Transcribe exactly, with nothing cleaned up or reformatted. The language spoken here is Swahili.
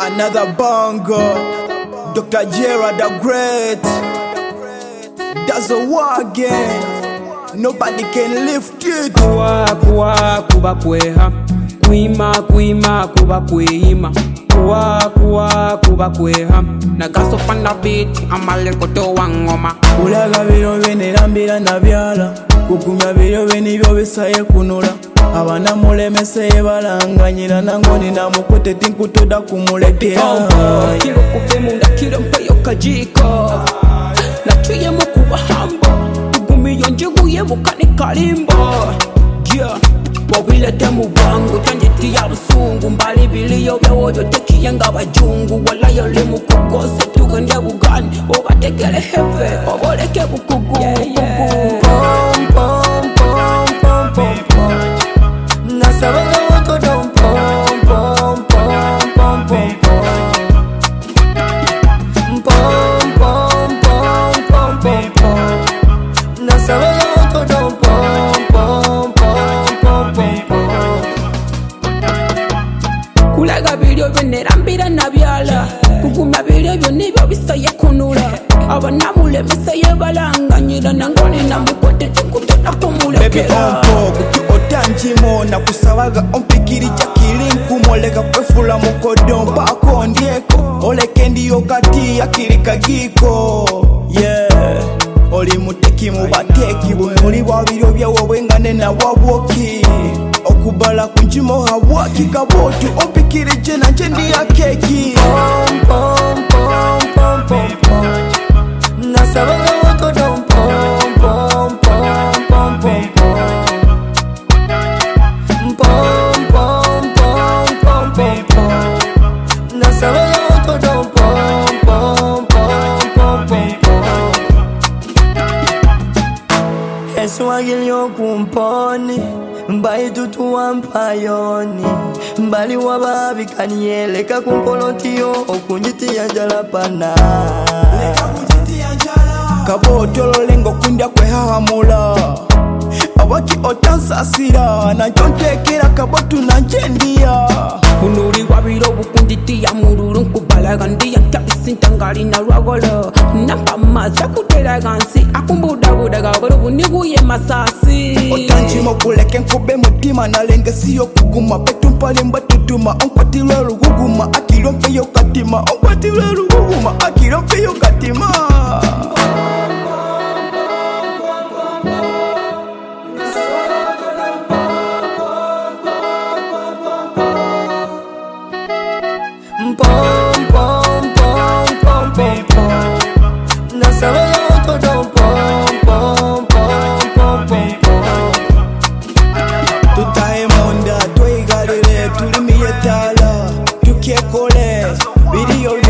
Another bongo, Doctor Gerard the Great. Does a war again. Nobody can lift it. Kuwa kuwa kuba kweha, kuima kuima kuba kweima. Kuwa kuwa kuba kweha, nagaso panda beat amale koto wangoma. Ulaga biro bene lambira na byala, kukumya biro bene byo bisaye kunula. Abana mulemese balanganyira nangoni na mukote tinkutoda kumuletea. Kilo kupe munda kilo mpeyo kajiko, na tuye mukuwa hambo, tugumi yonjigu ye bukani kalimbo. Yeah, wawile temu wangu tanjiti ya rusungu, mbali biliyo bewo yoteki yanga bajungu. Wala yole mukukose tugende bugani, obatekele hefe, oboleke bukugu. Yeah, yeah. Pom pom pom pom pom pom. Nasabaga wako don pom pom pom pom pom pom. Pom pom pom pom pom pom. Nasabaga wako don pom pom pom pom pom pom. Kulaga video bene rambira na byala, kugumya video byone byo bisaye kunula. Abana mulemese balanganyira nangoni na mukote tinkutoda kumulekela. Baby onko kuti otanjimo na kusawaga ompikiri chakili nkumoleka kwefula mukodo mpako ndieko oleke ndiyo kati akili kagiko. Yeah, oli muteki mubateki bumuli bwabiro byawo bwengane na wabwoki okubala kunjimo hawaki kabotu ompikiri jena jendi ya keki. Pom pom pom pom pom pom. Nasabaga wako don pom pom pom pom pom pom. Pom pom pom pom pom pom. Nasabaga wako don pom pom pom pom pom pom. Yesu agilio kumponi, mbai tutu wampayoni. Mbali wababi kanieleka kumpolotio, okunjiti ya jalapana. Kabotolo lengo kundya kwehahamula, abaki otansasira nanjontekera kabotu nanjendiya. Kunuri wabiro bukunditi ya mururu nkubalaga ndiya nkabisinta ngali na rwagolo. Namba maza kutera gansi akumbuda budaga buru niguye masasi. Otanjimo kuleke nkube mutima nalenge siyo kuguma betu mpale mbatutuma onkwatilwe ruguguma akilo mpeyo katima onkwatilwe ruguguma akilo mpeyo katima. Pom pom pom pom pom pom. Nasabaga wako don pom pom pom pom pom pom. Tutahe monda, tuigalile, tulimiye tala, tukiekole, video